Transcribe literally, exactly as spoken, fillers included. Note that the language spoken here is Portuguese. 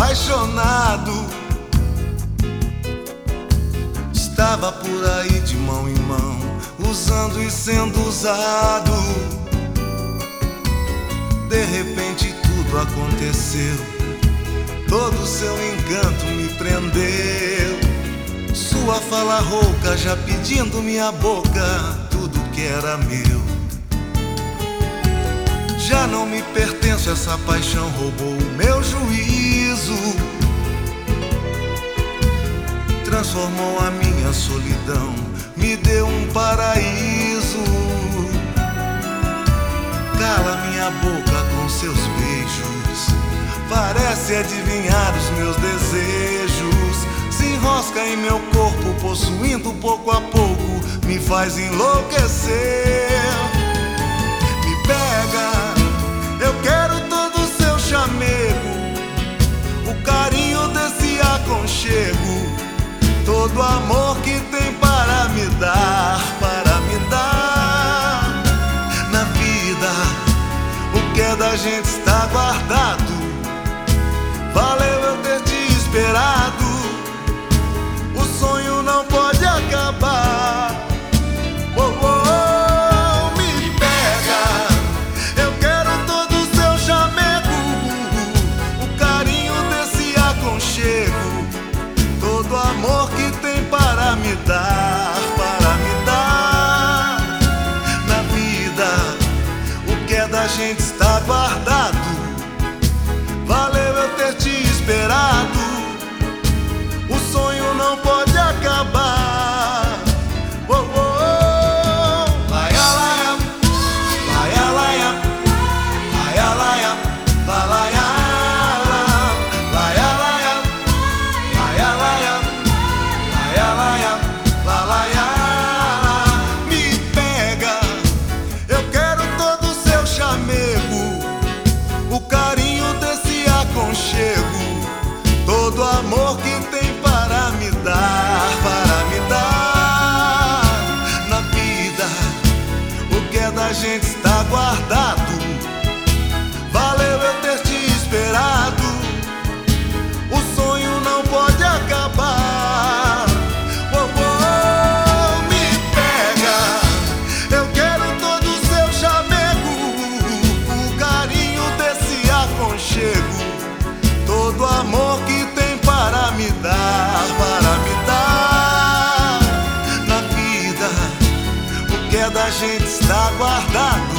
apaixonado. Estava por aí de mão em mão, usando e sendo usado. De repente tudo aconteceu, todo seu encanto me prendeu. Sua fala rouca já pedindo minha boca tudo que era meu. Já não me pertence, essa paixão roubou o meu juízo, transformou a minha solidão, me deu um paraíso. Cala minha boca com seus beijos, parece adivinhar os meus desejos. Se enrosca em meu corpo, possuindo pouco a pouco, me faz enlouquecer. Me pega, eu quero todo o seu chamego, o carinho desse aconchego, todo o amor que tem para me dar, para me dar. Na vida, o que é da gente está guardado. Valeu eu ter te esperado, o sonho não pode acabar. Oh, oh, oh, me pega, eu quero todo o seu chamego, o carinho desse aconchego, todo o amor que tem para me dar, para me dar. Na vida, o que é da gente está guardado. Valeu eu ter te esperado, o sonho não pode acabar. Oh, oh, oh. Laia, laia, laia, laia, laia, laia, laia, laia, laia, laia, laia, laia, laia, laia. Me pega, eu quero todo o seu chamego, o carinho desse aconchego, todo amor que tem para me dar, para me dar. Na vida, o que é da gente está guardado. Valeu eu ter te esperado, o sonho não pode acabar. Oh, oh, oh, me pega, eu quero todo o seu chamego, o carinho desse aconchego, todo amor que tem para me dar, para me dar. Na vida, o que é da gente está guardado.